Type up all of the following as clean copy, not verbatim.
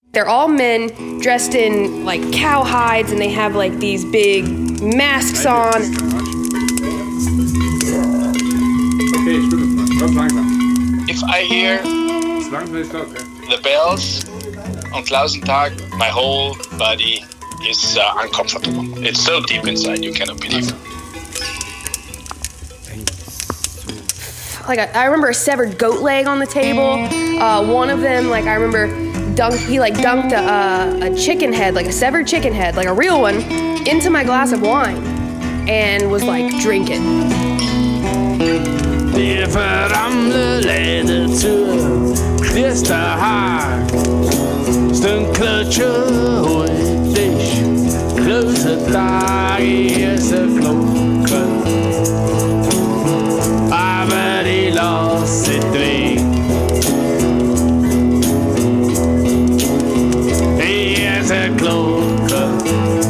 They're all men dressed in like cow hides, and they have like these big masks on. If I hear the bells on Klausentag, my whole body is uncomfortable. It's so deep inside, you cannot believe. Like I remember a severed goat leg on the table. One of them, like I remember, dunked a chicken head, like a severed chicken head, like a real one, into my glass of wine, and was like drinking. De veranderde toe, is te hard. Zijn klutje hoort dich, grote dag is de klokken. Aber die lasse drie. Is de klokken,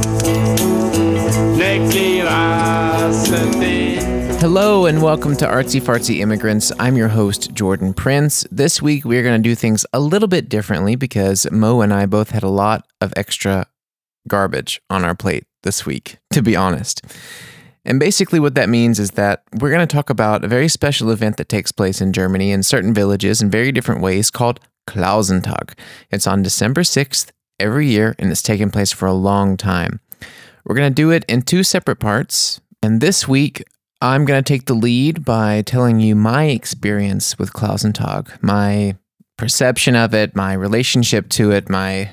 nek die rasse drie. Hello and welcome to Artsy Fartsy Immigrants. I'm your host, Jordan Prince. This week we're going to do things a little bit differently because Mo and I both had a lot of extra garbage on our plate this week, to be honest. And basically what that means is that we're going to talk about a very special event that takes place in Germany in certain villages in very different ways called Klausentag. It's on December 6th every year and it's taken place for a long time. We're going to do it in two separate parts. And this week, I'm going to take the lead by telling you my experience with Klausentag, my perception of it, my relationship to it, my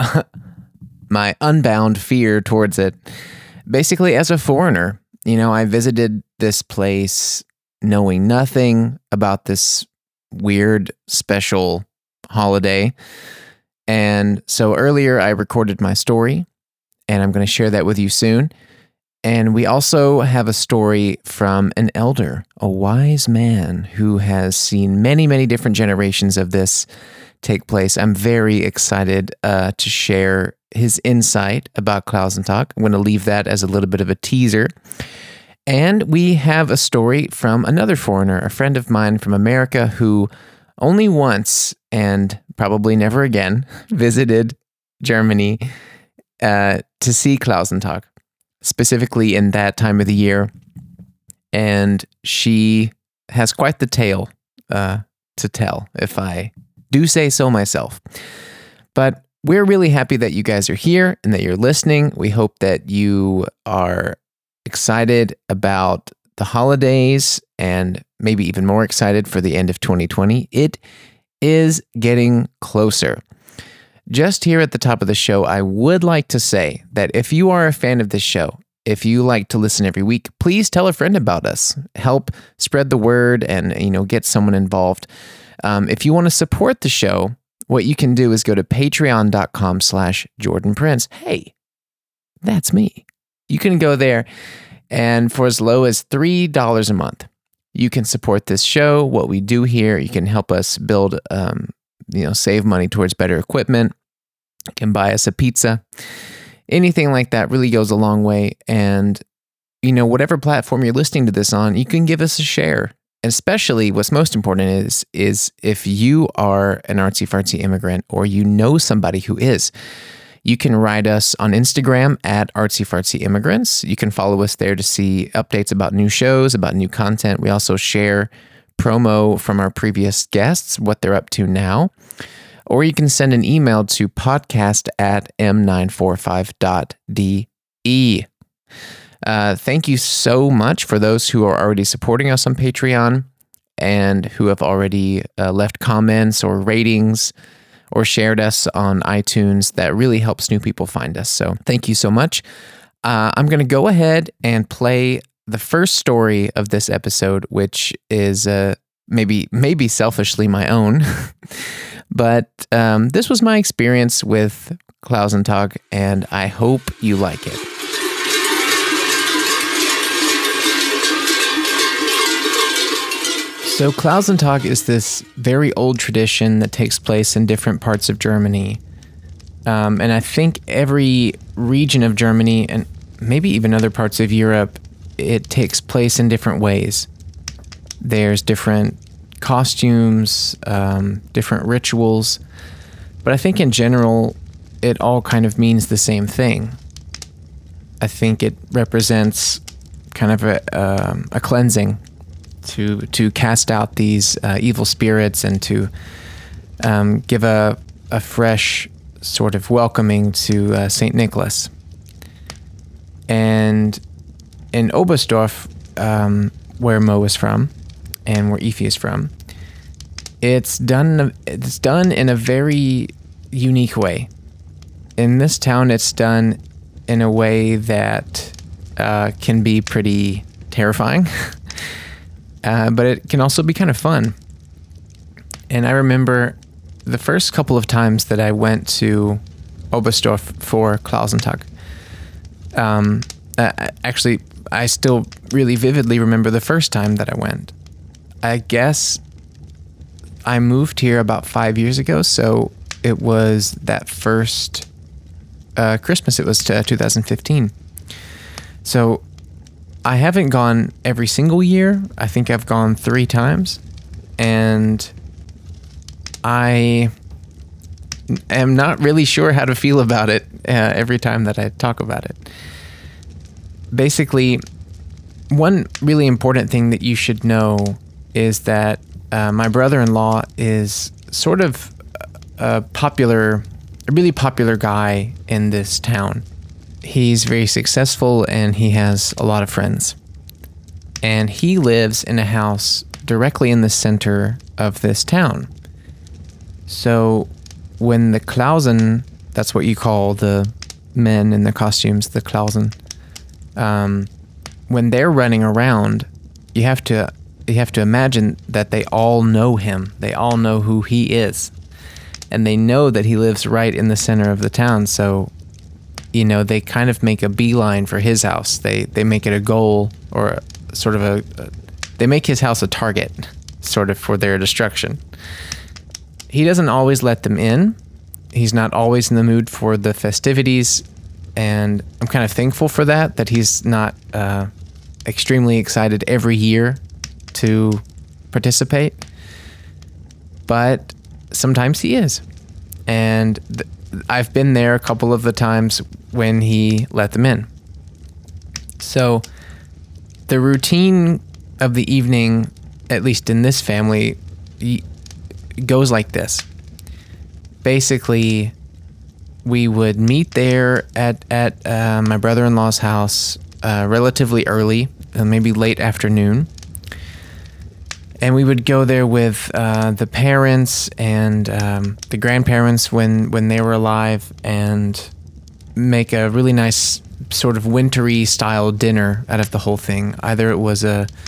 unbound fear towards it. Basically, as a foreigner, I visited this place knowing nothing about this weird, special holiday. And so earlier I recorded my story, and I'm going to share that with you soon. And we also have a story from an elder, a wise man who has seen many, many different generations of this take place. I'm very excited to share his insight about Klausentag. I'm going to leave that as a little bit of a teaser. And we have a story from another foreigner, a friend of mine from America who only once and probably never again visited Germany to see Klausentag, specifically in that time of the year. And she has quite the tale to tell, if I do say so myself. But we're really happy that you guys are here and that you're listening. We hope that you are excited about the holidays and maybe even more excited for the end of 2020. It is getting closer. Just here at the top of the show, I would like to say that if you are a fan of this show, if you like to listen every week, please tell a friend about us. Help spread the word and, get someone involved. If you want to support the show, what you can do is go to patreon.com/Jordan Prince. Hey, that's me. You can go there, and for as low as $3 a month, you can support this show, what we do here. You can help us build, save money towards better equipment. You can buy us a pizza. Anything like that really goes a long way. And, whatever platform you're listening to this on, you can give us a share. Especially what's most important is if you are an artsy-fartsy immigrant or you know somebody who is, you can write us on Instagram at artsy-fartsy-immigrants. You can follow us there to see updates about new shows, about new content. We also share promo from our previous guests, what they're up to now. Or you can send an email to podcast@m945.de. Thank you so much for those who are already supporting us on Patreon and who have already left comments or ratings or shared us on iTunes. That really helps new people find us. So thank you so much. I'm going to go ahead and play the first story of this episode, which is maybe selfishly my own. But this was my experience with Klausentag, and I hope you like it. So Klausentag is this very old tradition that takes place in different parts of Germany. And I think every region of Germany, and maybe even other parts of Europe, it takes place in different ways. There's different costumes, different rituals. But I think in general, it all kind of means the same thing. I think it represents kind of a cleansing to cast out these evil spirits and to give a fresh sort of welcoming to St. Nicholas. And in Oberstdorf, where Mo is from and where Aoife is from, it's done in a very unique way. In this town, it's done in a way that can be pretty terrifying, but it can also be kind of fun. And I remember the first couple of times that I went to Oberstdorf for Klausentag. Actually, I still really vividly remember the first time that I went. I guess I moved here about 5 years ago, so it was that first Christmas. It was 2015. So I haven't gone every single year. I think I've gone 3 times, and I am not really sure how to feel about it every time that I talk about it. Basically, one really important thing that you should know is that my brother-in-law is sort of a really popular guy in this town. He's very successful and he has a lot of friends. And he lives in a house directly in the center of this town. So when the Klausen, that's what you call the men in the costumes, the Klausen, when they're running around, you have to imagine that they all know him. They all know who he is. And they know that he lives right in the center of the town. So, you know, they kind of make a beeline for his house. They make it a goal, or sort of they make his house a target, sort of, for their destruction. He doesn't always let them in. He's not always in the mood for the festivities. And I'm kind of thankful for that he's not extremely excited every year to participate. But sometimes he is. And I've been there a couple of the times when he let them in. So the routine of the evening, at least in this family, goes like this. Basically, we would meet there at my brother-in-law's house relatively early, maybe late afternoon. And we would go there with the parents and the grandparents when they were alive, and make a really nice sort of wintry style dinner out of the whole thing. Either it was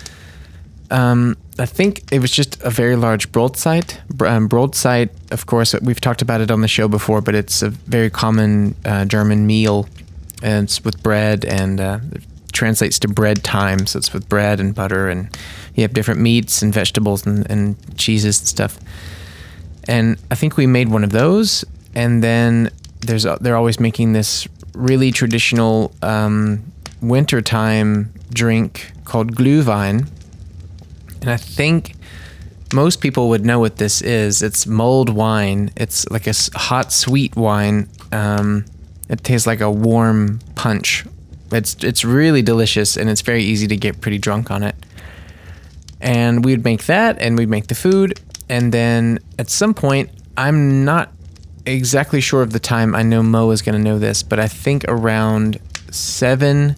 I think it was just a very large Brotzeit. Brotzeit, of course, we've talked about it on the show before, but it's a very common German meal, and it's with bread, and it translates to bread time, so it's with bread and butter, and you have different meats and vegetables and cheeses and stuff. And I think we made one of those, and then they're always making this really traditional wintertime drink called Glühwein. And I think most people would know what this is. It's mulled wine. It's like a hot, sweet wine. It tastes like a warm punch. It's really delicious, and it's very easy to get pretty drunk on it. And we'd make that, and we'd make the food. And then at some point, I'm not exactly sure of the time. I know Mo is going to know this, but I think around 7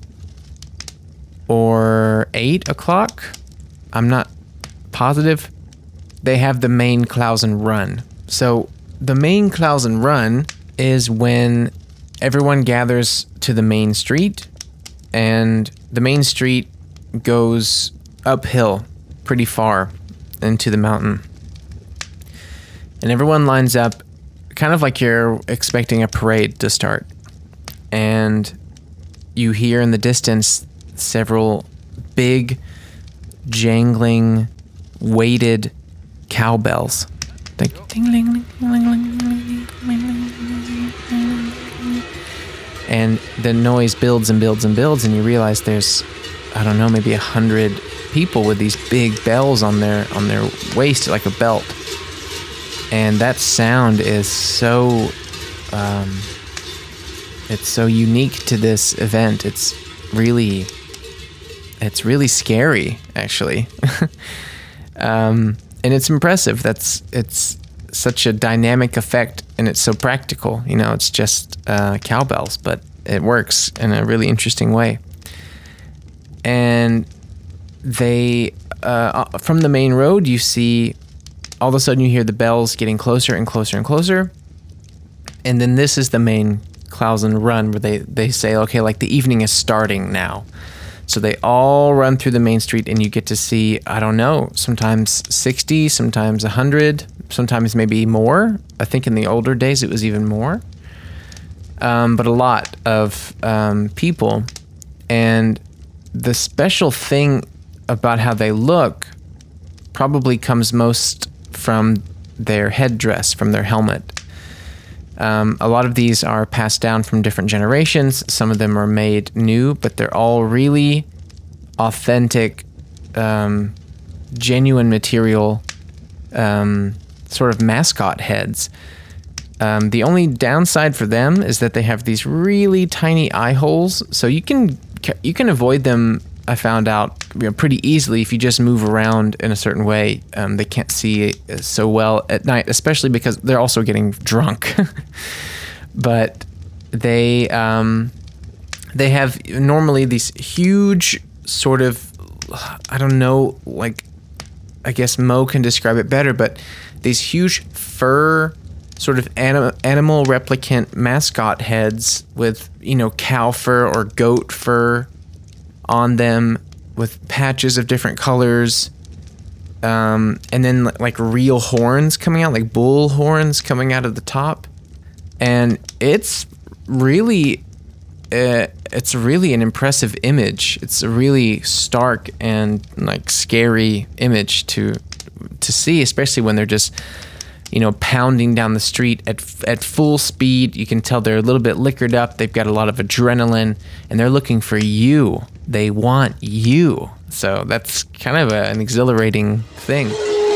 or 8 o'clock, I'm not positive, they have the main Klausen run. So the main Klausen run is when everyone gathers to the main street, and the main street goes uphill pretty far into the mountain. And everyone lines up kind of like you're expecting a parade to start. And you hear in the distance several big, jangling, weighted cowbells. Like ding-ling, and the noise builds and builds and builds, and you realize there's, I don't know, maybe 100 people with these big bells on their waist, like a belt. And that sound is so it's so unique to this event. It's really scary, actually. And it's impressive. It's such a dynamic effect, and it's so practical. You know, it's just cowbells, but it works in a really interesting way. And they, from the main road, you see, all of a sudden you hear the bells getting closer and closer and closer. And then this is the main Klausen run, where they say, okay, like the evening is starting now. So they all run through the main street, and you get to see, I don't know, sometimes 60, sometimes 100, sometimes maybe more. I think in the older days it was even more. But a lot of people. And the special thing about how they look probably comes most from their headdress, from their helmet. A lot of these are passed down from different generations. Some of them are made new, but they're all really authentic, genuine material, sort of mascot heads. The only downside for them is that they have these really tiny eye holes, so you can avoid them. I found out pretty easily if you just move around in a certain way. They can't see so well at night, especially because they're also getting drunk. But they have normally these huge sort of, I don't know, like, I guess Mo can describe it better, but these huge fur sort of animal replicant mascot heads with, cow fur or goat fur on them, with patches of different colors, and then like real horns coming out, like bull horns coming out of the top. And it's really an impressive image. It's a really stark and like scary image to see, especially when they're just pounding down the street at full speed. You can tell they're a little bit liquored up. They've got a lot of adrenaline, and they're looking for you. They want you. So that's kind of an exhilarating thing.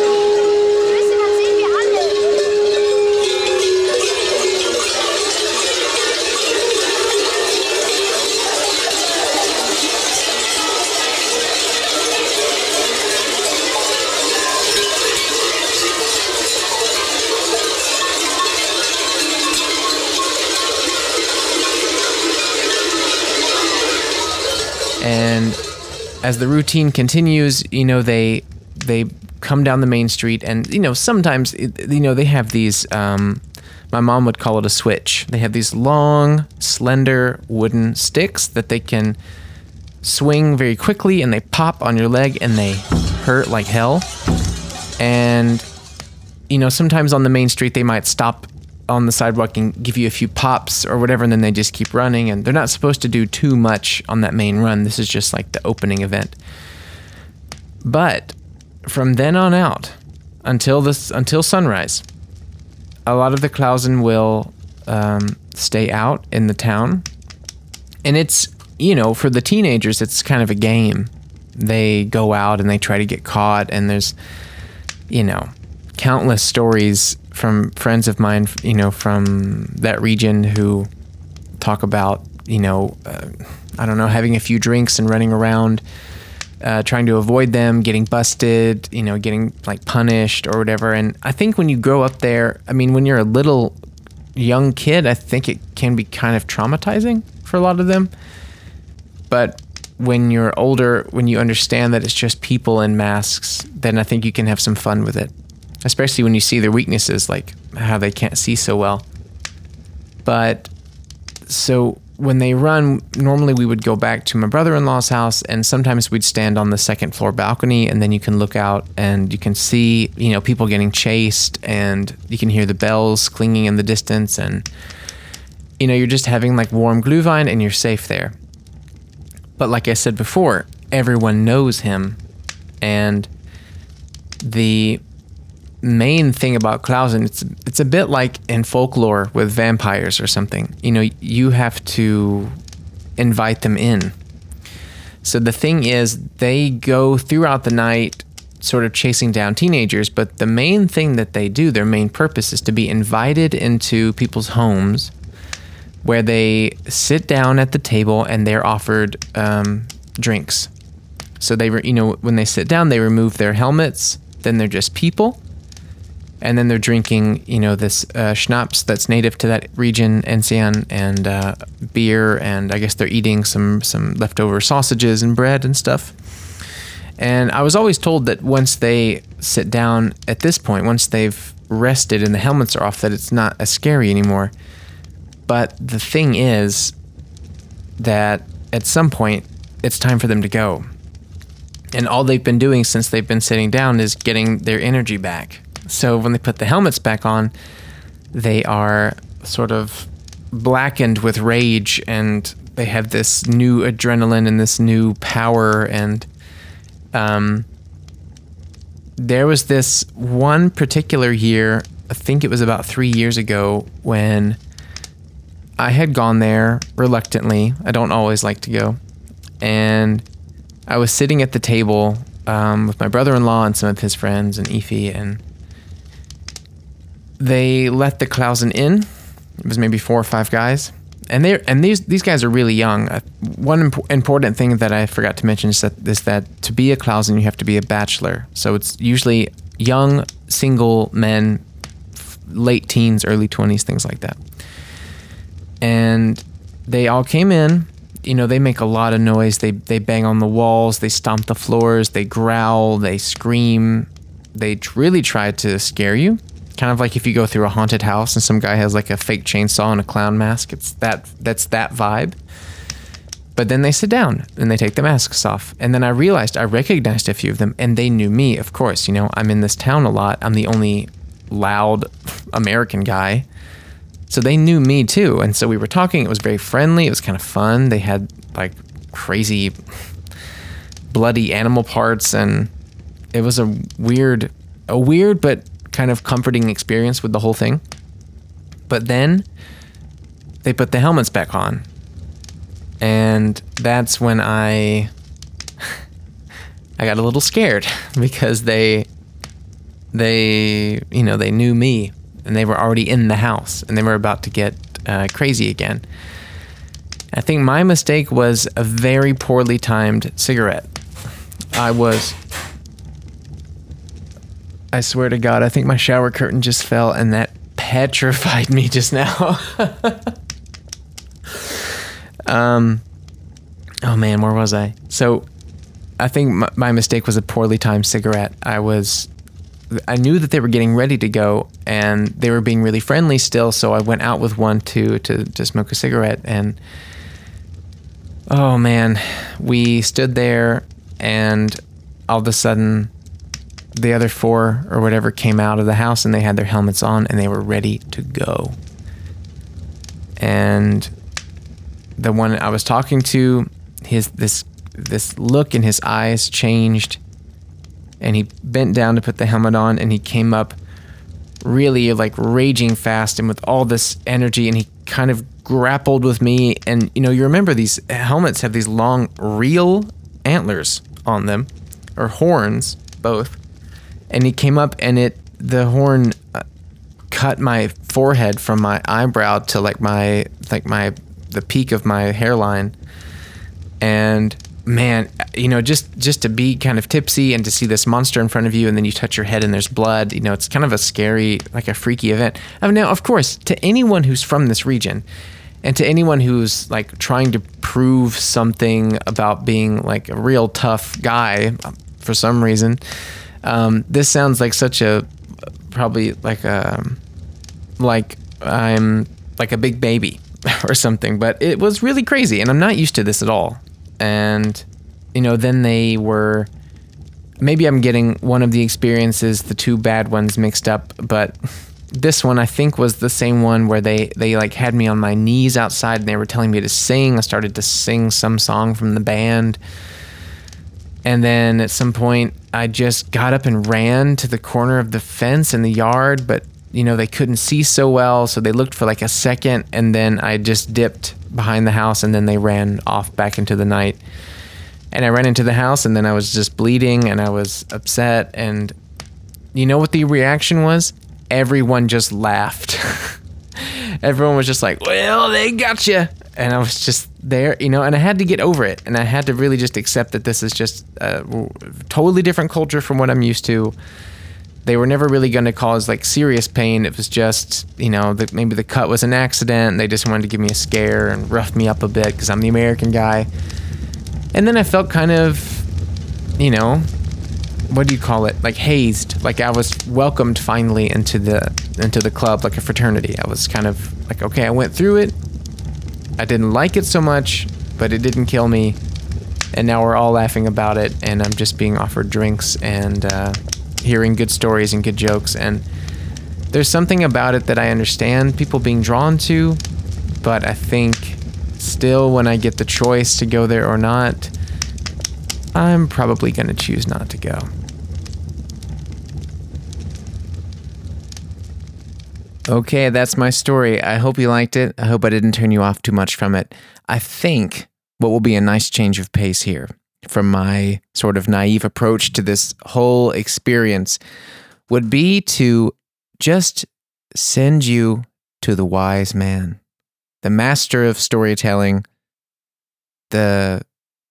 And as the routine continues, they come down the main street, and sometimes they have these. My mom would call it a switch. They have these long, slender wooden sticks that they can swing very quickly, and they pop on your leg, and they hurt like hell. And sometimes on the main street they might stop on the sidewalk and give you a few pops or whatever, and then they just keep running, and they're not supposed to do too much on that main run. This is just like the opening event. But from then on out until sunrise, a lot of the Klausen will stay out in the town, and it's for the teenagers it's kind of a game. They go out and they try to get caught, and there's countless stories from friends of mine, from that region, who talk about, I don't know, having a few drinks and running around, trying to avoid them, getting busted, getting like punished or whatever. And I think when you grow up there, when you're a little young kid, I think it can be kind of traumatizing for a lot of them. But when you're older, when you understand that it's just people in masks, then I think you can have some fun with it. Especially when you see their weaknesses, like how they can't see so well. But so when they run, normally we would go back to my brother-in-law's house, and sometimes we'd stand on the second floor balcony, and then you can look out and you can see, people getting chased, and you can hear the bells clinging in the distance, and you're just having like warm Glühwein, and you're safe there. But like I said before, everyone knows him, and the main thing about Klausen, it's a bit like in folklore with vampires or something. You have to invite them in. So the thing is, they go throughout the night sort of chasing down teenagers, but the main thing that they do, their main purpose, is to be invited into people's homes where they sit down at the table and they're offered drinks. So they, when they sit down, they remove their helmets, then they're just people, and then they're drinking, this schnapps that's native to that region, Enzian, and beer, and I guess they're eating some leftover sausages and bread and stuff. And I was always told that once they sit down at this point, once they've rested and the helmets are off, that it's not as scary anymore. But the thing is that at some point, it's time for them to go. And all they've been doing since they've been sitting down is getting their energy back. So when they put the helmets back on, they are sort of blackened with rage, and they have this new adrenaline and this new power. And there was this one particular year, I think it was about 3 years ago, when I had gone there reluctantly. I don't always like to go. And I was sitting at the table with my brother-in-law and some of his friends and Ify, and they let the Klausen in. It was maybe 4 or 5 guys. And these guys are really young. One important thing that I forgot to mention is that to be a Klausen, you have to be a bachelor. So it's usually young, single men, late teens, early 20s, things like that. And they all came in. They make a lot of noise. They bang on the walls. They stomp the floors. They growl. They scream. They really try to scare you. Kind of like if you go through a haunted house and some guy has like a fake chainsaw and a clown mask. That's that vibe. But then they sit down and they take the masks off. And then I recognized a few of them, and they knew me, of course. I'm in this town a lot. I'm the only loud American guy. So they knew me too. And so we were talking. It was very friendly. It was kind of fun. They had like crazy bloody animal parts, and it was a weird but kind of comforting experience with the whole thing. But then they put the helmets back on, and that's when I got a little scared, because they knew me, and they were already in the house, and they were about to get crazy again. I think my mistake was a very poorly timed cigarette. I swear to God, I think my shower curtain just fell, and that petrified me just now. Oh man, where was I? So I think my mistake was a poorly timed cigarette. I knew that they were getting ready to go, and they were being really friendly still, so I went out with one to smoke a cigarette, and oh man, we stood there, and all of a sudden the other 4 or whatever came out of the house, and they had their helmets on, and they were ready to go. And the one I was talking to, this look in his eyes changed, and he bent down to put the helmet on, and he came up really like raging fast and with all this energy, and he kind of grappled with me. And you remember these helmets have these long real antlers on them, or horns, both. And he came up, and the horn cut my forehead from my eyebrow to the peak of my hairline. And man, just to be kind of tipsy and to see this monster in front of you, and then you touch your head and there's blood, it's kind of a scary, like a freaky event. Now, of course, to anyone who's from this region, and to anyone who's like trying to prove something about being like a real tough guy for some reason, this sounds like such a, probably like I'm like a big baby or something, but it was really crazy, and I'm not used to this at all. And, then they were, maybe I'm getting one of the experiences, the 2 bad ones mixed up, but this one I think was the same one where they like had me on my knees outside, and they were telling me to sing. I started to sing some song from the band. And then at some point, I just got up and ran to the corner of the fence in the yard, but, they couldn't see so well, so they looked for like a second, and then I just dipped behind the house, and then they ran off back into the night. And I ran into the house, and then I was just bleeding, and I was upset. And you know what the reaction was? Everyone just laughed. Everyone was just like, well, they got you. And I was just there, and I had to get over it. And I had to really just accept that this is just a totally different culture from what I'm used to. They were never really going to cause like serious pain. It was just, maybe the cut was an accident. They just wanted to give me a scare and rough me up a bit because I'm the American guy. And then I felt kind of, what do you call it? Like hazed. Like I was welcomed finally into the club, like a fraternity. I was kind of like, okay, I went through it. I didn't like it so much, but it didn't kill me. And now we're all laughing about it, and I'm just being offered drinks and hearing good stories and good jokes. And there's something about it that I understand people being drawn to, but I think still when I get the choice to go there or not, I'm probably going to choose not to go. Okay, that's my story. I hope you liked it. I hope I didn't turn you off too much from it. I think what will be a nice change of pace here from my sort of naive approach to this whole experience would be to just send you to the wise man, the master of storytelling, the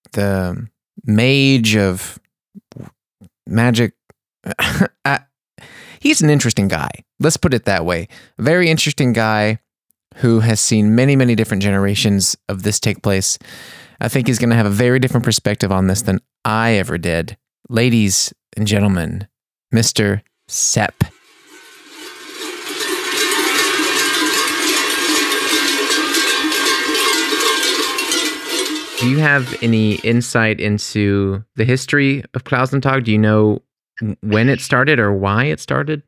mage of magic. He's an interesting guy. Let's put it that way. A very interesting guy who has seen many, many different generations of this take place. I think he's going to have a very different perspective on this than I ever did. Ladies and gentlemen, Mr. Sepp. Do you have any insight into the history of Klausentag? Do you know when it started or why it started?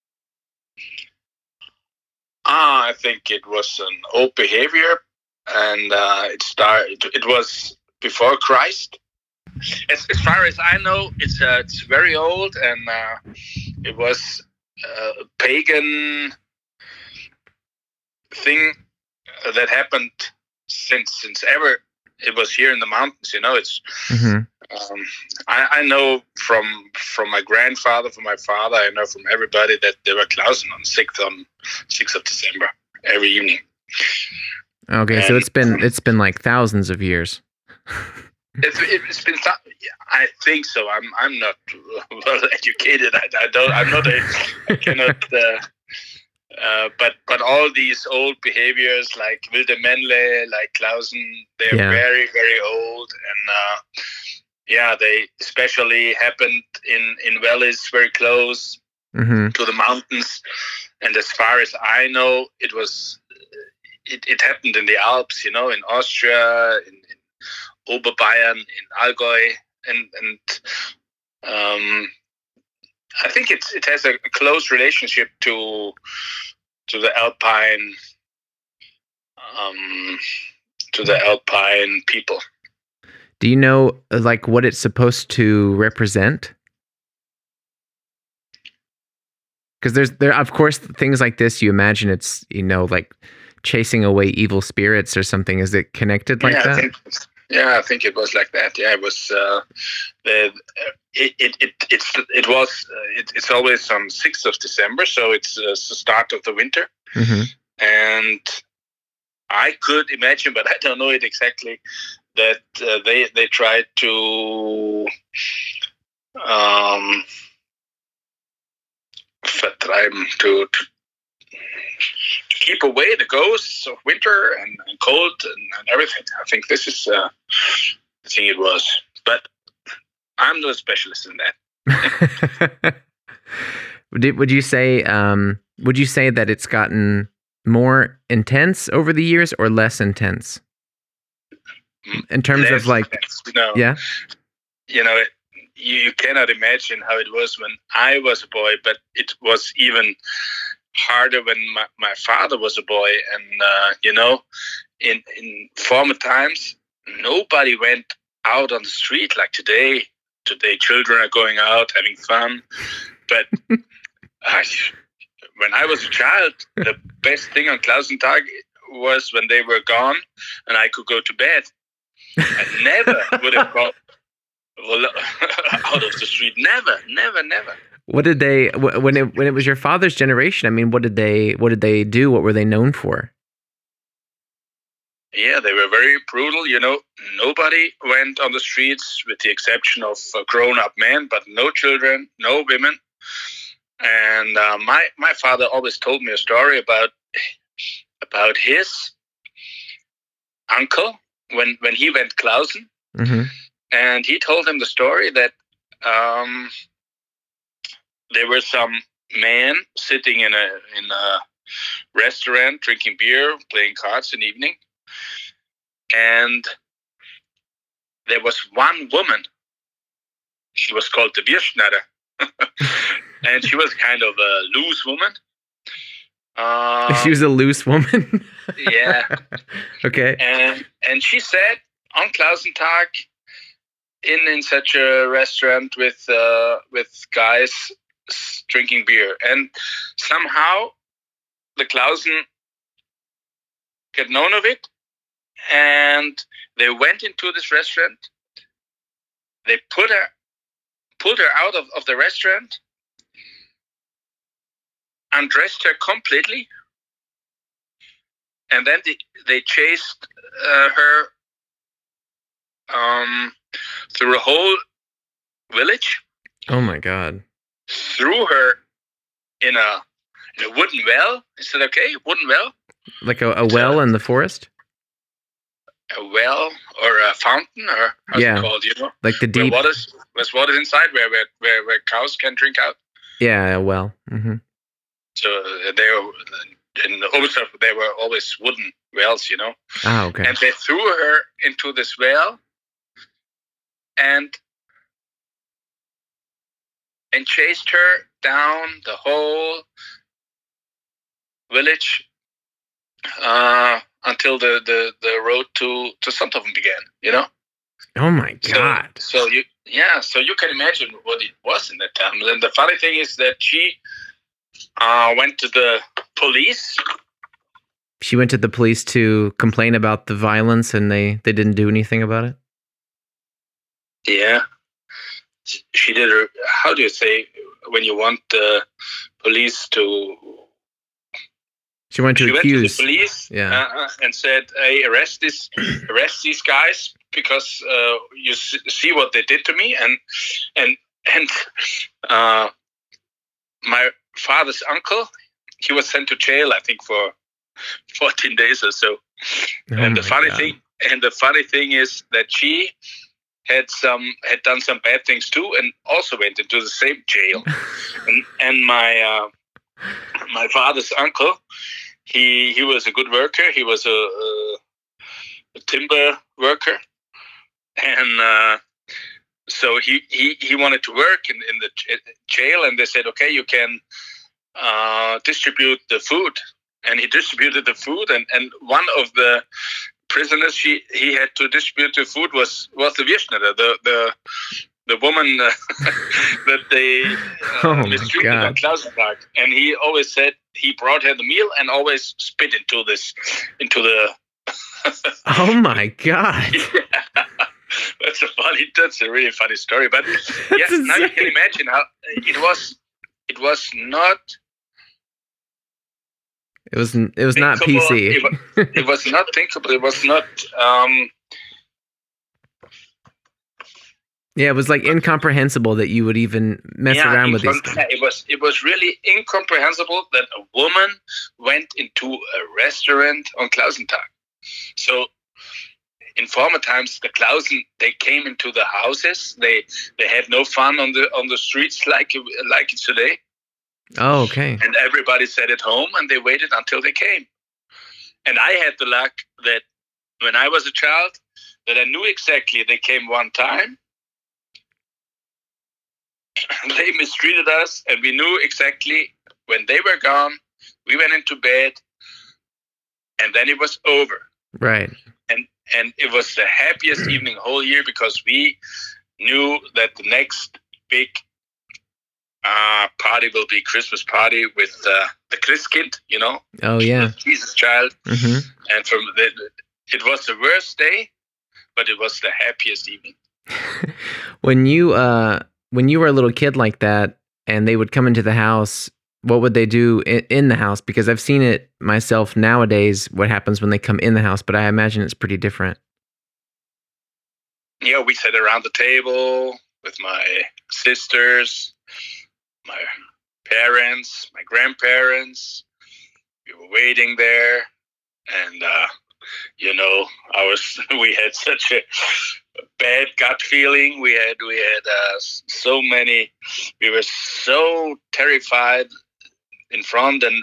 I think it was an old behavior, and it was before Christ. As far as I know, it's very old, and it was a pagan thing that happened since ever. It was here in the mountains, It's. Mm-hmm. I know from my grandfather, from my father. I know from everybody that they were Klausen on 6th of December every evening. Okay, and so it's been like thousands of years. It's been. I think so. I'm not well educated. I cannot. But all these old behaviors like Wilde Männle, like Klausen, they're very, very old, and they especially happened in valleys very close to the mountains. And as far as I know, it happened in the Alps, in Austria, in Oberbayern, in Allgäu, and I think it has a close relationship to the Alpine people. Do you know like what it's supposed to represent? Because there of course things like this you imagine it's like chasing away evil spirits or something. Is it connected like that? I think it was like that. Yeah, it was. It's always on 6th of December, so it's the start of the winter. Mm-hmm. And I could imagine, but I don't know it exactly, that they tried to vertreiben, to keep away the ghosts of winter and cold and everything. I think this is the thing it was. But I'm no specialist in that. Would you say that it's gotten more intense over the years or less intense? In terms of like, yeah? You cannot imagine how it was when I was a boy, but it was even harder when my father was a boy. And, in former times, nobody went out on the street like today. Today, children are going out, having fun. But when I was a child, the best thing on Klausentag was when they were gone and I could go to bed. I never would have gone. Well, out of the street, never. What did they when it was your father's generation? I mean, what did they do? What were they known for? Yeah, they were very brutal. You know, nobody went on the streets with the exception of grown-up men, but no children, no women. And my father always told me a story about his uncle when he went Klausen, and he told him the story that there were some men sitting in a restaurant drinking beer, playing cards in the evening, and there was one woman. She was called the Bierschneider, and she was kind of a loose woman. She was a loose woman. Yeah. Okay. And she said on Klausentag in such a restaurant with guys drinking beer, and somehow the Klausen get known of it, and they went into this restaurant. They pulled her out of the restaurant, undressed her completely, and then they chased her through a whole village. Oh my God! Threw her in a wooden well. I said, "Okay, wooden well." Like a well in the forest. A well or a fountain, or how's it called? You know, like the deep. There's water inside where cows can drink out. Yeah, a well. Mm-hmm. So they were in Oberstdorf. They were always wooden wells, you know. Ah, okay. And they threw her into this well, and chased her down the whole village until the road to Sonthofen began. You know. Oh my God! So you can imagine what it was in that town. And the funny thing is that she went to the police. She went to the police to complain about the violence, and they didn't do anything about it? Yeah. She did her, how do you say, when you want the police to... She went to accuse. To the police, and said, "Hey, arrest these guys because you see what they did to me." And my father's uncle, he was sent to jail, I think, for 14 days or so. And the funny thing is that she had done some bad things too, and also went into the same jail. and my father's uncle, he was a good worker. He was a timber worker, and so he wanted to work in the jail, and they said, "Okay, you can distribute the food." And he distributed the food, and one of the prisoners he had to distribute the food was the Wirschneider, the woman that they mistreated on Klausentag. And he always said he brought her the meal and always spit into the. Oh my God! Yeah. That's a really funny story. But yes, now you can imagine how it was. It was not. It was not PC. It was not thinkable. It was not. Yeah, it was like incomprehensible that you would even mess around with these things. It was really incomprehensible that a woman went into a restaurant on Klausentag. So in former times, the Klausen, they came into the houses. They had no fun on the streets like it's today. Oh, okay. And everybody sat at home and they waited until they came. And I had the luck that when I was a child, that I knew exactly they came one time. They mistreated us, and we knew exactly when they were gone, we went into bed, and then it was over. Right. And it was the happiest evening whole year, because we knew that the next big party will be Christmas party with the Christkind, you know. Oh yeah. The Jesus child. Mm-hmm. And it was the worst day, but it was the happiest evening. When you were a little kid like that, and they would come into the house, what would they do in the house? Because I've seen it myself nowadays. What happens when they come in the house? But I imagine it's pretty different. Yeah, we sat around the table with my sisters, my parents, my grandparents. We were waiting there, and we had such a bad gut feeling. We had so many. We were so terrified in front, and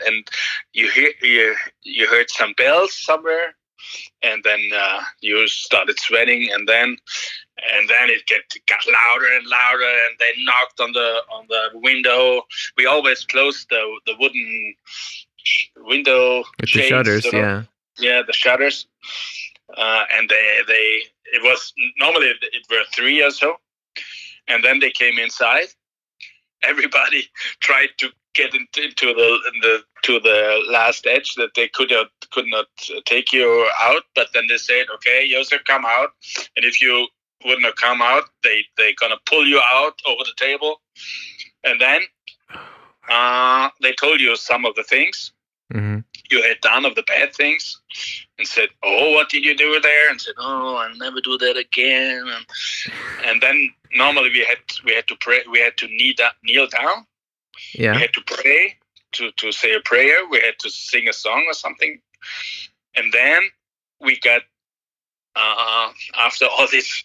you heard some bells somewhere, and then you started sweating, and then it got louder and louder, and they knocked on the window. We always closed the wooden window With shades, the shutters, yeah. Yeah, the shutters, and it was normally it were 3 or so, and then they came inside. Everybody tried to get into the last edge that they could not take you out, but then they said, "Okay, Josef, come out," and if you wouldn't have come out, they gonna pull you out over the table, and then they told you some of the things you had done, of the bad things, and said, "Oh, what did you do there?" And said, "Oh, I'll never do that again." And then normally we had to pray. We had to kneel down. Yeah. We had to pray to say a prayer. We had to sing a song or something, and then we got after all this.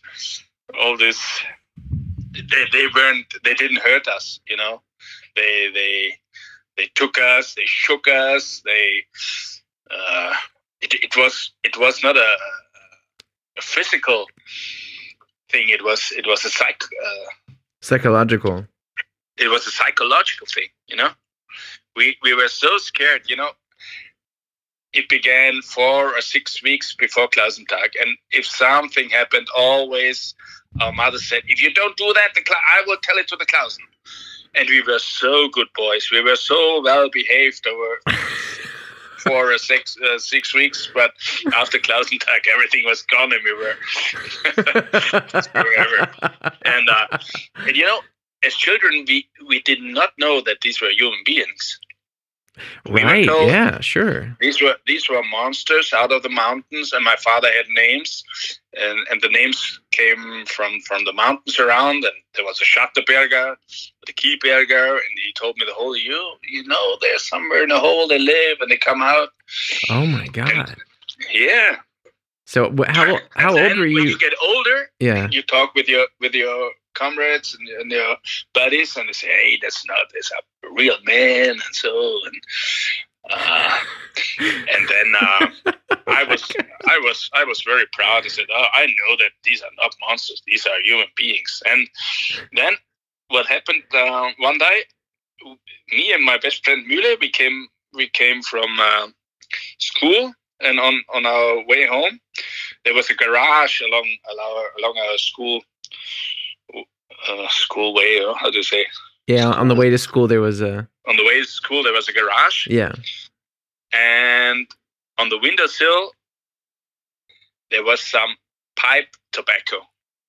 They didn't hurt us, you know. They took us, they shook us, it was not a physical thing. It was a psychological. It was a psychological thing, you know. We were so scared, you know. It began 4 or 6 weeks before Klausentag, and if something happened, always our mother said, "If you don't do that, I will tell it to the Klausen." And we were so good boys. We were so well behaved over 4 or 6 weeks. But after Klausentag, everything was gone, and we were forever. And you know, as children, we did not know that these were human beings. Right? Told, yeah, sure. These were monsters out of the mountains, and my father had names, and the names came from the mountains around. And there was a Schattenberger, the Kielberger, and he told me the whole. You know, they're somewhere in a hole they live, and they come out. Oh my God! And, yeah. So how old were you? When you get older, yeah, you talk with your comrades and your buddies, and they say, "Hey, that's a real man," and so and then I was very proud. I said, "Oh, I know that these are not monsters; these are human beings." And then what happened one day? Me and my best friend Mühle, we came from school, and on our way home, there was a garage along our school way, or how do you say? Yeah, on the way to school there was a. On the way to school there was a garage. Yeah. And on the windowsill there was some pipe tobacco,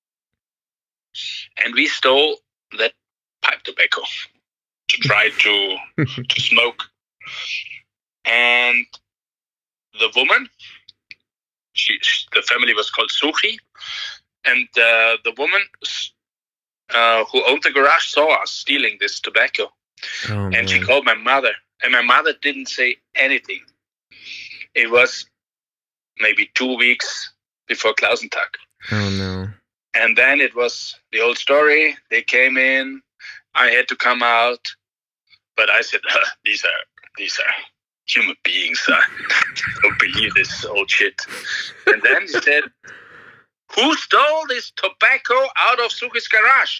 and we stole that pipe tobacco to try to smoke. And the woman, the family was called Suchi, and the woman who owned the garage saw us stealing this tobacco. Oh, and she called my mother, and my mother didn't say anything. It was maybe 2 weeks before Klausentag. Oh no. And then it was the old story. They came in, I had to come out, but I said, these are human beings. I don't believe this old shit. And then he said, "Who stole this tobacco out of Suchi's garage?"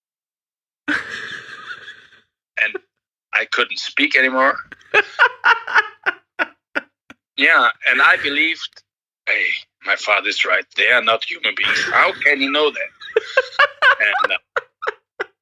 And I couldn't speak anymore. Yeah, and I believed, hey, my father's right. They are not human beings. How can he know that?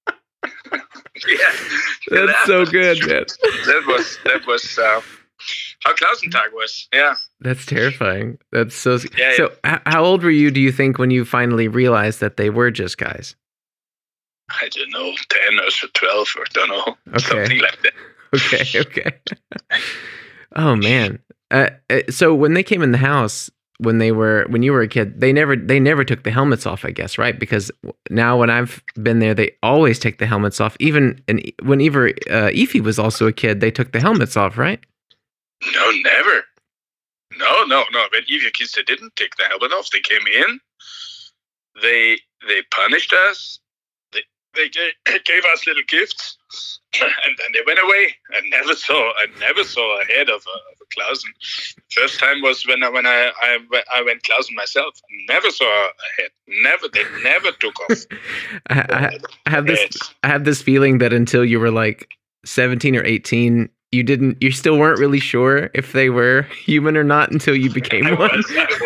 And yeah, that's so good, man. That was how Klausentag was. Yeah. That's terrifying. That's so. Yeah, So, how old were you? Do you think when you finally realized that they were just guys? I don't know, 10 or 12 or don't know, something like that. Okay. Oh man. So when they came in the house, when you were a kid, they never took the helmets off, I guess, right? Because now when I've been there, they always take the helmets off. Even whenever Ify was also a kid, they took the helmets off, right? No, never. No. When Ify kids, they didn't take the helmet off. They came in. They punished us. They gave us little gifts, and then they went away. I never saw a head of a Klausen. First time was when I went Klausen myself. Never saw a head. They never took off. I have this feeling that until you were like 17 or 18, you still weren't really sure if they were human or not until you became one.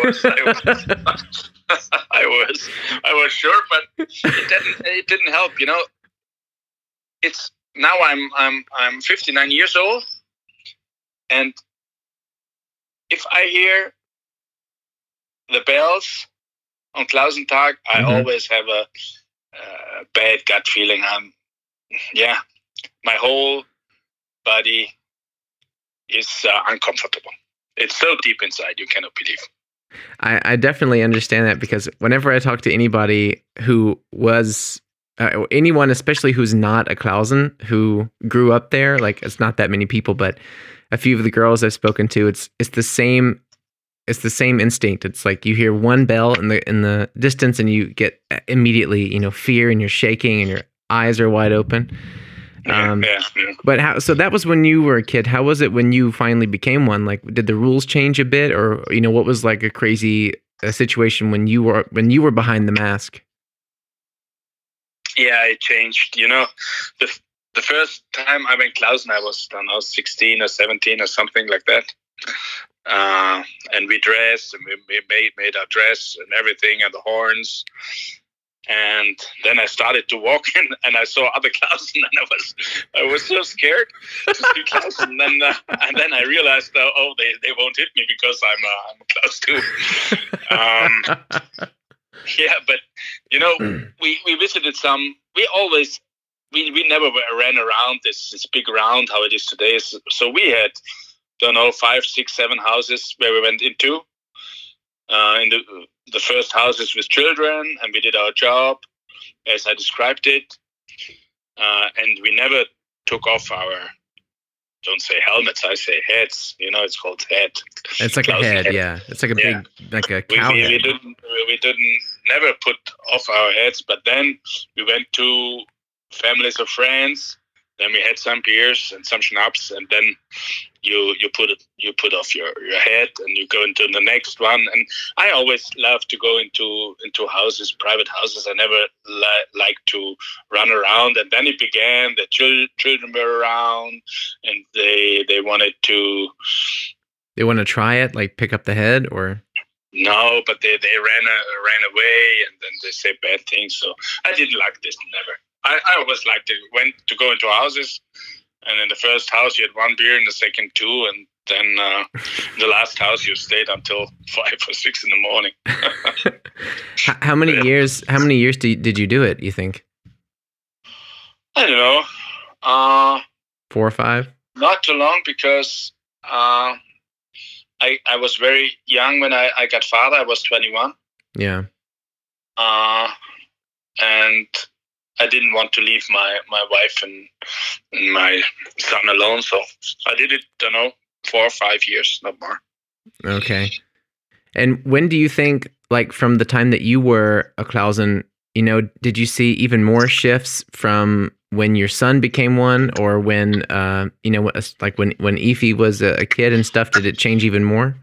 I was sure, but it didn't help. You know, it's now I'm 59 years old, and if I hear the bells on Klausentag, I always have a bad gut feeling. My whole body is uncomfortable. It's so deep inside, you cannot believe. I definitely understand that, because whenever I talk to anybody who was, anyone especially who's not a Klausen, who grew up there, like it's not that many people, but a few of the girls I've spoken to, it's the same instinct. It's like you hear one bell in the distance and you get immediately, fear, and you're shaking and your eyes are wide open. But so that was when you were a kid. How was it when you finally became one? Like, did the rules change a bit, or what was like a crazy situation when you were behind the mask? Yeah, it changed. The first time I went Klausen, I was 16 or 17 or something like that. And we dressed, and we made our dress and everything, and the horns. And then I started to walk in, and I saw other Klausen, and I was so scared to see Klausen. And then I realized, they won't hit me because I'm a Klaus too. Yeah, but we visited some. We never ran around this big round how it is today. So we had 5, 6, 7 houses where we went into. In the first houses with children, and we did our job as I described it, and we never took off our, don't say helmets, I say heads. It's called head. It's like a head, yeah. It's like a big, like a cow head. We didn't never put off our heads, but then we went to families of friends. Then we had some beers and some schnapps, and then you put off your head, and you go into the next one. And I always love to go into houses, private houses. I never like to run around. And then it began. The children were around, and they wanted to. They want to try it, like pick up the head, or. No, but they ran away, and then they say bad things. So I didn't like this. Never. I always liked to go into houses, and in the first house you had 1 beer, in the second 2, and then in the last house you stayed until 5 or 6 in the morning. How many years? How many years did you do it? You think? I don't know. 4 or 5. Not too long, because I was very young when I got father. I was 21. Yeah. And I didn't want to leave my wife and my son alone, so I did it, 4 or 5 years, not more. Okay. And when do you think, like from the time that you were a Klausen, did you see even more shifts from when your son became one, or when, like when Ify was a kid and stuff, did it change even more?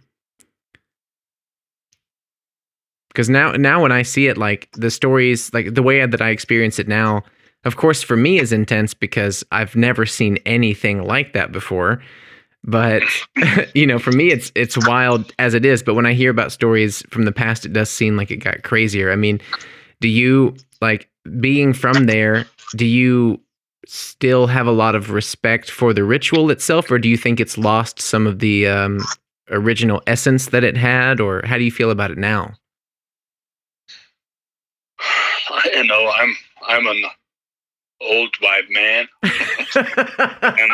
Because now when I see it, like the stories, like the way that I experience it now, of course, for me is intense because I've never seen anything like that before. But, for me, it's wild as it is. But when I hear about stories from the past, it does seem like it got crazier. I mean, do you, like being from there, do you still have a lot of respect for the ritual itself, or do you think it's lost some of the original essence that it had, or how do you feel about it now? You know, I'm an old white man, and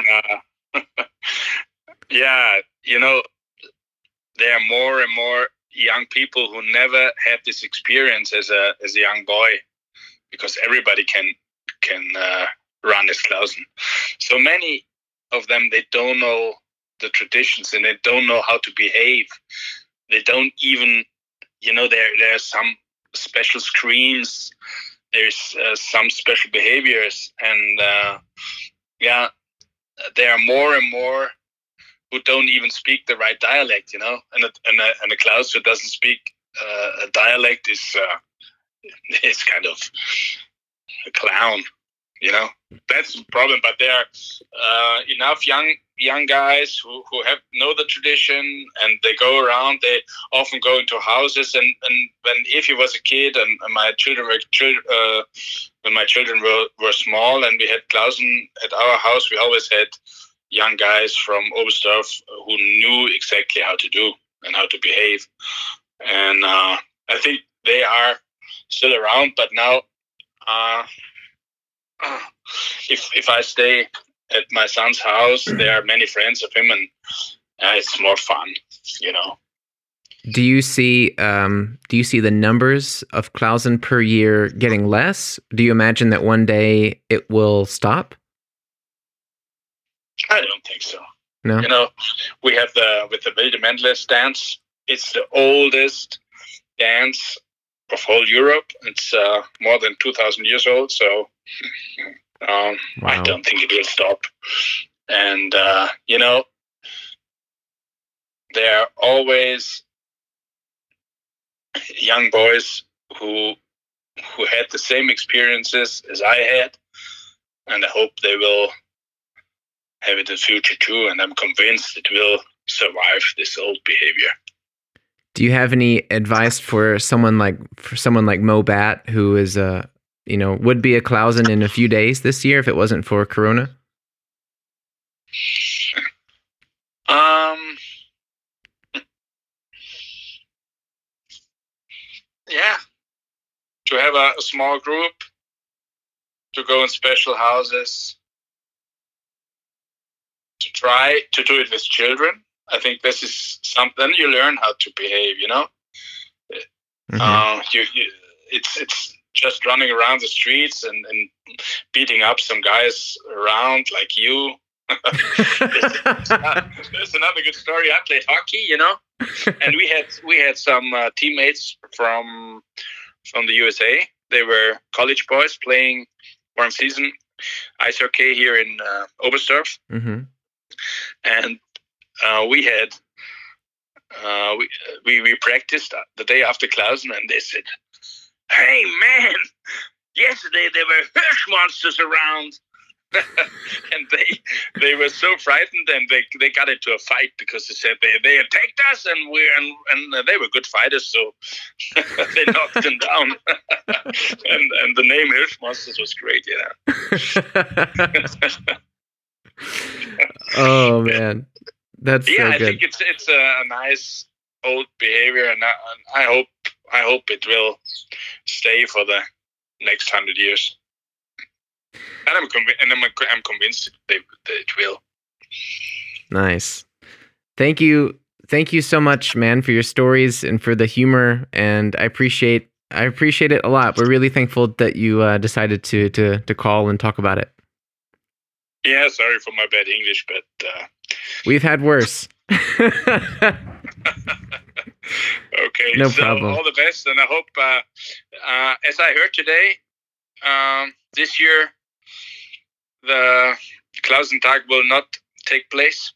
yeah, you know, there are more and more young people who never had this experience as a young boy, because everybody can run as Klausen. So many of them, they don't know the traditions and they don't know how to behave. They don't even, you know, there are some special screens. There's some special behaviors, and yeah, there are more and more who don't even speak the right dialect, you know, and a Klaus who doesn't speak a dialect is kind of a clown, you know. That's the problem. But there are enough young guys who know the tradition, and they go around. They often go into houses, and when if you was a kid and my children were when my children were small and we had Klausen at our house, we always had young guys from Oberstdorf who knew exactly how to do and how to behave. And I think they are still around, but now if I stay at my son's house, there are many friends of him, and it's more fun, you know. Do you see the numbers of Klausen per year getting less? Do you imagine that one day it will stop? I don't think so. No. You know, we have with the Wilde Mendles dance. It's the oldest dance of whole Europe. It's more than 2,000 years old. So Wow. I don't think it will stop. And you know, there are always young boys who had the same experiences as I had, and I hope they will have it in the future too, and I'm convinced it will survive this old behavior. Do you have any advice for someone like Mo Bat, who is would be a Klausen in a few days this year if it wasn't for Corona? Yeah, to have a small group, to go in special houses, to try to do it with children. I think this is something you learn how to behave, you know. Mm-hmm. It's just running around the streets and beating up some guys around like you. There's another good story. I played hockey, you know, and we had some teammates from the USA. They were college boys playing one season ice hockey here in Oberstdorf. Mm-hmm. And we had we practiced the day after Klausen, and they said, "Hey man, yesterday there were Hirsch monsters around." And they were so frightened, and they got into a fight because they said they attacked us, and they were good fighters, so they knocked them down. and the name Hirsch monsters was great, yeah. Oh man, that's yeah. so good. I think it's a nice old behavior, and I hope it will stay for the next 100 years. And I'm convinced that it will. Nice. Thank you so much, man, for your stories and for the humor, and I appreciate it a lot. We're really thankful that you decided to call and talk about it. Yeah, sorry for my bad English, but we've had worse. Okay, no so problem. All the best, and I hope, as I heard today, this year the Klausentag will not take place,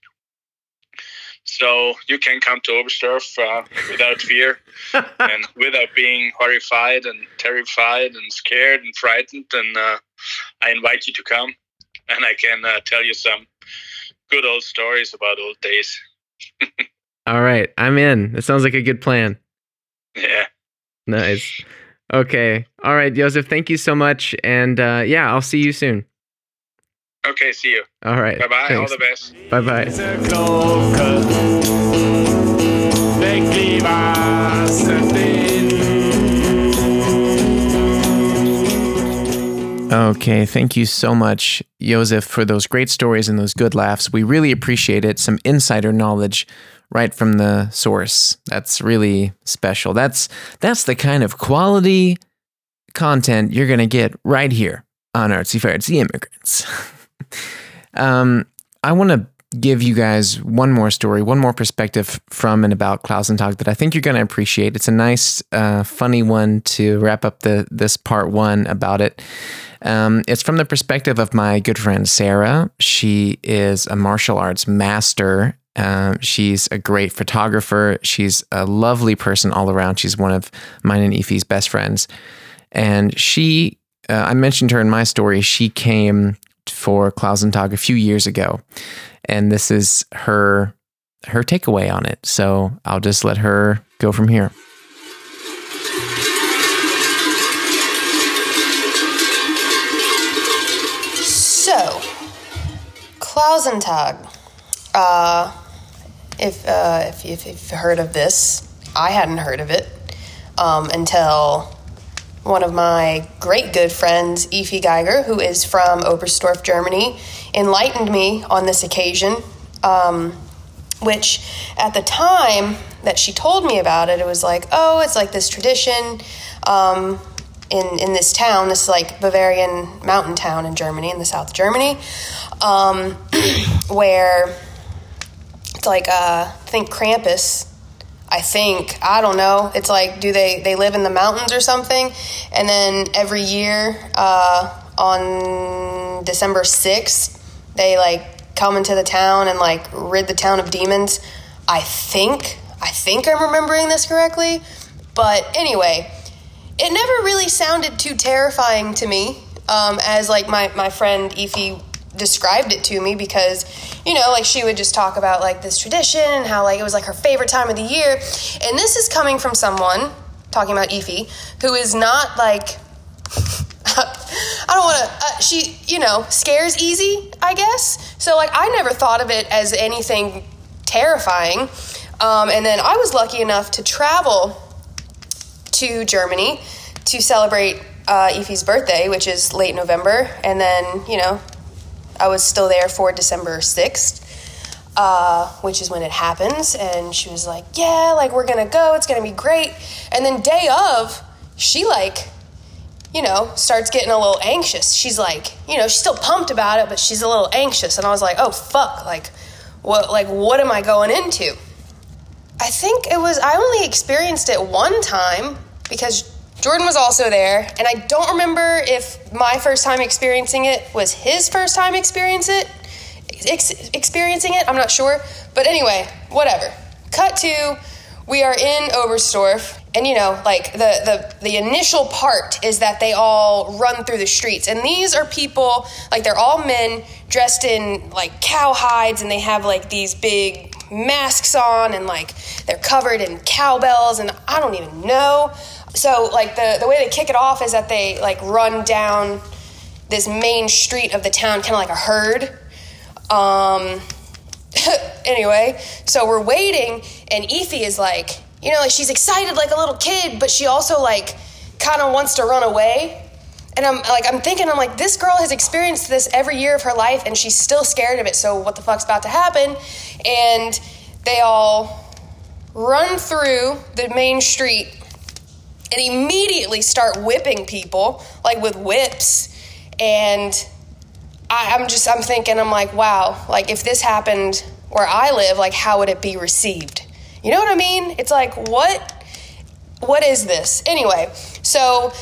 so you can come to Oberstdorf without fear and without being horrified and terrified and scared and frightened. And I invite you to come, and I can tell you some good old stories about old days. All right, I'm in. It sounds like a good plan. Yeah. Nice. Okay. All right, Josef, thank you so much. And yeah, I'll see you soon. Okay, see you. All right. Bye-bye. All Thanks. the best. Bye-bye. Klokke, virkelig var Okay, thank you so much, Josef, for those great stories and those good laughs. We really appreciate it. Some insider knowledge right from the source. That's really special. That's the kind of quality content you're going to get right here on Artsy Fartsy Immigrants. I want to give you guys one more story, one more perspective from and about Klausentag that I think you're going to appreciate. It's a nice, funny one to wrap up this part one about it. It's from the perspective of my good friend Sarah. She is a martial arts master. She's a great photographer. She's a lovely person all around. She's one of mine and Ife's best friends. And she, I mentioned her in my story, she came for Klausentag a few years ago. And this is her takeaway on it. So I'll just let her go from here. So, Klausentag. If you've heard of this, I hadn't heard of it until one of my great good friends, Ife Geiger, who is from Oberstdorf, Germany, enlightened me on this occasion, which at the time that she told me about it, it was like, oh, it's like this tradition in this town, this like Bavarian mountain town in Germany, in the south of Germany, where it's like, I think Krampus, I don't know. It's like, do they live in the mountains or something? And then every year on December 6th, they like come into the town and like rid the town of demons. I think I'm remembering this correctly. But anyway, it never really sounded too terrifying to me as like my friend Ife described it to me, because like she would just talk about like this tradition and how like it was like her favorite time of the year. And this is coming from someone, talking about Ife, who is not like I don't want to she scares easy, I guess. So like I never thought of it as anything terrifying. And then I was lucky enough to travel to Germany to celebrate Ife's birthday, which is late November. And then I was still there for December 6th, which is when it happens. And she was like, yeah, like, we're going to go. It's going to be great. And then day of, she, like, starts getting a little anxious. She's like, she's still pumped about it, but she's a little anxious. And I was like, oh, fuck. What am I going into? I think I only experienced it one time because Jordan was also there, and I don't remember if my first time experiencing it was his first time experiencing it. I'm not sure. But anyway, whatever. Cut to, we are in Oberstdorf, and like the initial part is that they all run through the streets. And these are people, like they're all men dressed in like cow hides, and they have like these big masks on, and like they're covered in cowbells, and I don't even know. So, like, the way they kick it off is that they, like, run down this main street of the town, kind of like a herd. Anyway, so we're waiting, and Ife is, like, like, she's excited like a little kid, but she also, like, kind of wants to run away. And I'm thinking, this girl has experienced this every year of her life, and she's still scared of it, so what the fuck's about to happen? And they all run through the main street and immediately start whipping people, like with whips. And I'm thinking, wow, like if this happened where I live, like how would it be received? You know what I mean? It's like, what is this? Anyway, so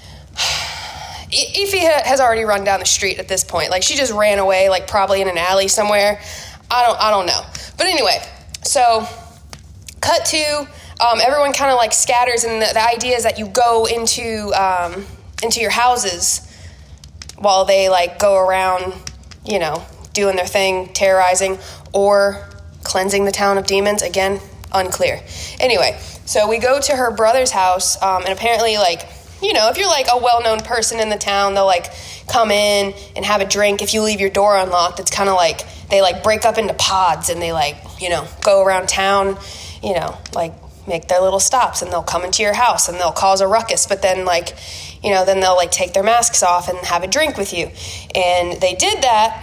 Ife has already run down the street at this point. Like she just ran away, like probably in an alley somewhere. I don't know. But anyway, so cut to, everyone kind of like scatters, and the idea is that you go into your houses while they like go around, doing their thing, terrorizing or cleansing the town of demons. Again, unclear. Anyway, so we go to her brother's house, and apparently like, if you're like a well-known person in the town, they'll like come in and have a drink if you leave your door unlocked. It's kind of like they like break up into pods and they like, you know, go around town, you know, like make their little stops, and they'll come into your house and they'll cause a ruckus. But then like, you know, then they'll like take their masks off and have a drink with you. And they did that.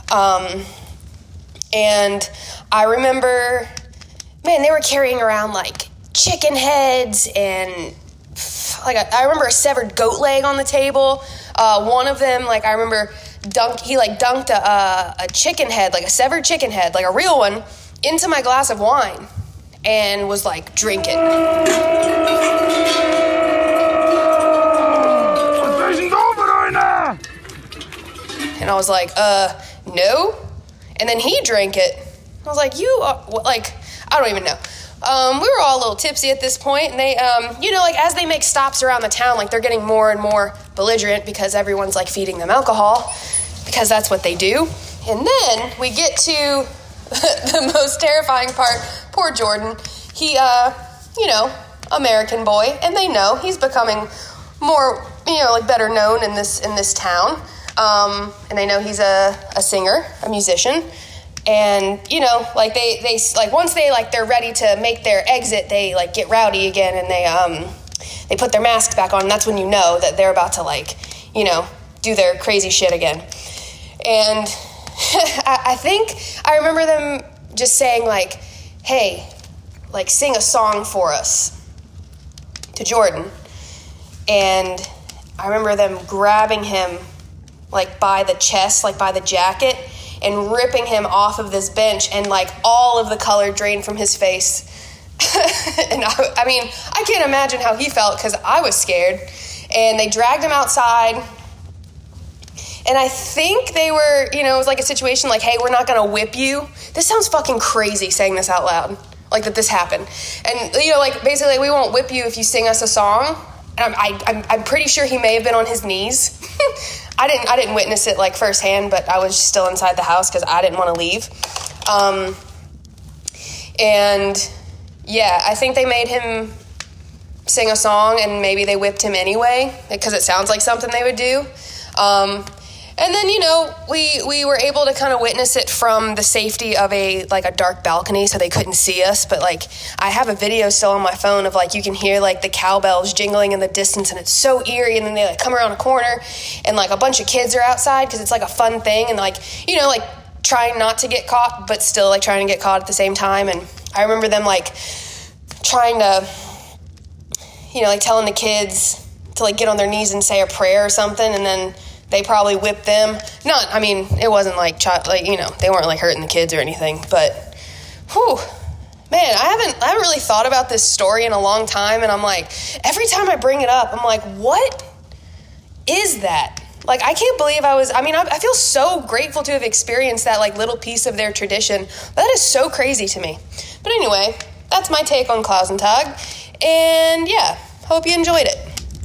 And I remember, man, they were carrying around like chicken heads and like I remember a severed goat leg on the table. One of them, like I remember he dunked a chicken head, like a severed chicken head, like a real one, into my glass of wine and was like drinking. And I was like, no. And then he drank it. I was like, I don't even know. We were all a little tipsy at this point, and they, you know, like as they make stops around the town, like they're getting more and more belligerent because everyone's like feeding them alcohol because that's what they do. And then we get to the most terrifying part. Poor Jordan. He, you know, American boy, and they know he's becoming more, you know, like better known in this town. And they know he's a singer, a musician. And, you know, like they like once they're ready to make their exit, they like get rowdy again and they put their masks back on. And that's when you know that they're about to like, you know, do their crazy shit again. And I think I remember them just saying like, hey, like sing a song for us to Jordan. And I remember them grabbing him like by the chest, like by the jacket, and ripping him off of this bench, and like all of the color drained from his face. And I mean, I can't imagine how he felt because I was scared. And they dragged him outside. And I think they were, you know, it was like a situation like, hey, we're not going to whip you. This sounds fucking crazy saying this out loud, like that this happened. And, you know, like basically we won't whip you if you sing us a song. And I'm pretty sure he may have been on his knees. I didn't witness it like firsthand, but I was still inside the house because I didn't want to leave. And yeah, I think they made him sing a song, and maybe they whipped him anyway because it sounds like something they would do. And then, you know, we were able to kind of witness it from the safety of a dark balcony, so they couldn't see us. But like, I have a video still on my phone of like, you can hear like the cowbells jingling in the distance, and it's so eerie. And then they like come around a corner, and like a bunch of kids are outside because it's like a fun thing, and like, you know, like trying not to get caught, but still like trying to get caught at the same time. And I remember them like trying to, you know, like telling the kids to like get on their knees and say a prayer or something, and then they probably whipped them. I mean, it wasn't like, you know, they weren't like hurting the kids or anything, but, whew, man, I haven't really thought about this story in a long time, and I'm like, every time I bring it up, I'm like, what is that? Like, I can't believe I feel so grateful to have experienced that like little piece of their tradition. That is so crazy to me. But anyway, that's my take on Klausentag, and yeah, hope you enjoyed it.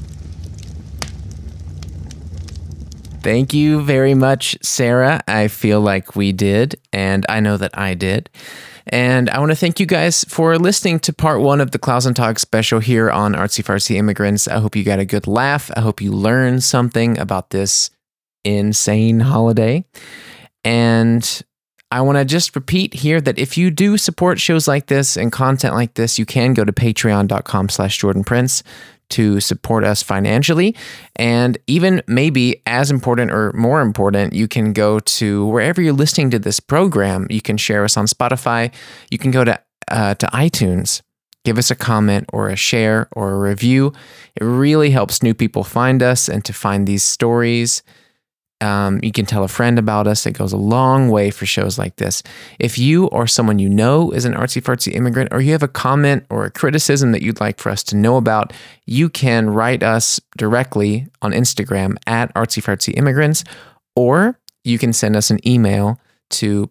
Thank you very much, Sarah. I feel like we did, and I know that I did. And I want to thank you guys for listening to part 1 of the Klausentag special here on Artsy Fartsy Immigrants. I hope you got a good laugh. I hope you learned something about this insane holiday. And I want to just repeat here that if you do support shows like this and content like this, you can go to patreon.com/JordanPrince to support us financially. And even maybe as important or more important, you can go to wherever you're listening to this program. You can share us on Spotify. You can go to iTunes, give us a comment or a share or a review. It really helps new people find us and to find these stories. You can tell a friend about us. It goes a long way for shows like this. If you or someone you know is an artsy fartsy immigrant, or you have a comment or a criticism that you'd like for us to know about, you can write us directly on Instagram at artsy fartsy immigrants, or you can send us an email to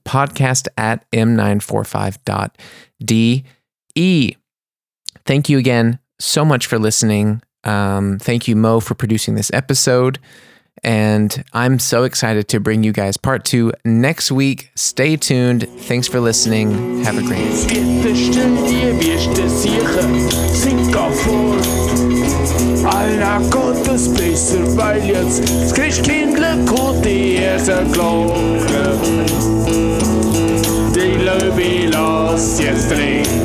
podcast@m945.de. Thank you again so much for listening. Thank you, Mo, for producing this episode. And I'm so excited to bring you guys part 2 next week. Stay tuned. Thanks for listening. Have a great week. Snack und das besser, weil jetzt das Christkindle kommt die erste Glocke. Die Löwe lass jetzt drin.